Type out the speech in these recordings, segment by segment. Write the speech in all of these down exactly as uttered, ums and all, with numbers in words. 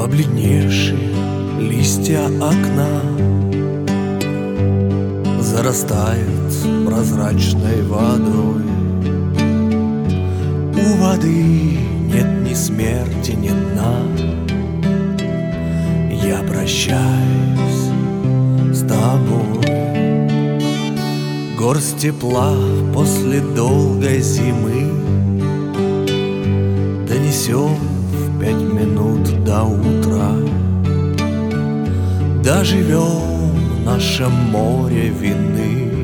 Побледневшие листья окна зарастают прозрачной водой. У воды нет ни смерти, ни дна. Я прощаюсь с тобой. Горсть тепла после долгой зимы донесем в пять минут до утра. Доживем в нашем море вины.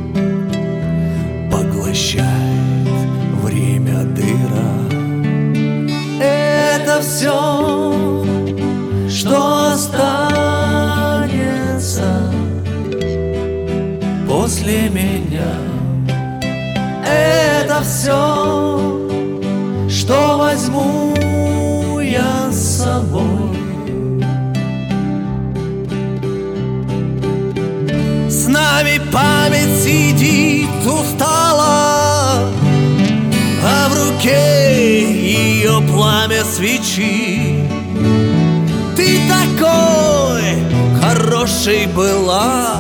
Поглощает время дыра. Это все, что останется после меня. Это все, что возьму я с собой. С нами память сидит устала, а в руке ее пламя свечи. Ты такой хорошей была,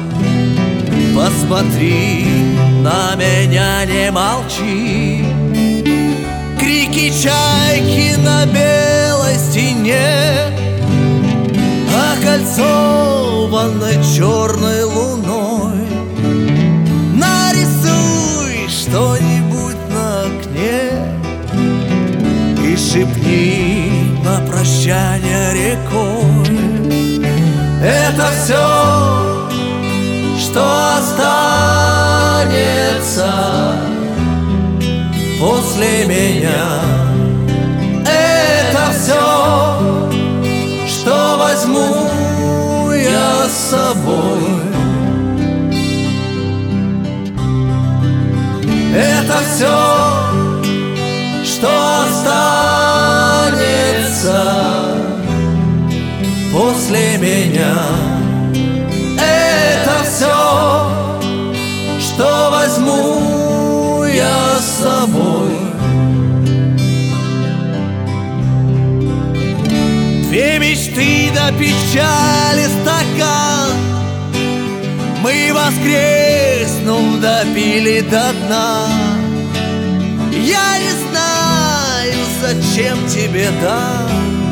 посмотри на меня, не молчи. Крики чайки на белой стене, окольцованной черной луной. Нарисуй что-нибудь на окне и шепни на прощание рекой. Это все, что останется после меня. Это все, что возьму я с собой. Это все, что останется после меня. Это все, что возьму я с собой. Две мечты до печали стакан мы, воскреснув, допили до дна. Я не знаю, зачем тебе да,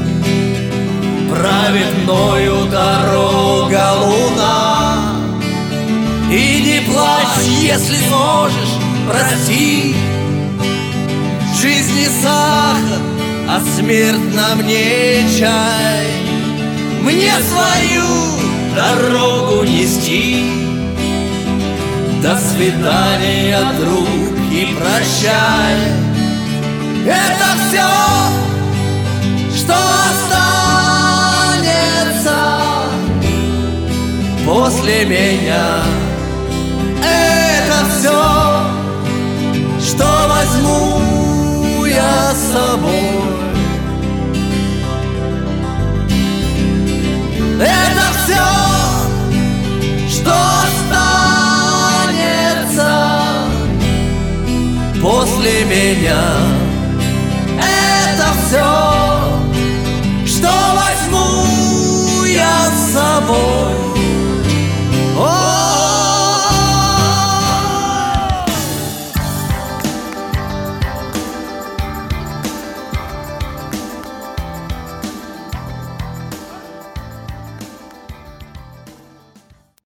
правит мною дорога луна. И не плачь, если сможешь, прости. Жизнь не сахар, а смерть на мне чай. Мне свою дорогу нести. До свидания, друг, и прощай. Это все, что останется после меня. Это все, что возьму я с собой. Это все, что останется после меня. Это все, что возьму я с собой.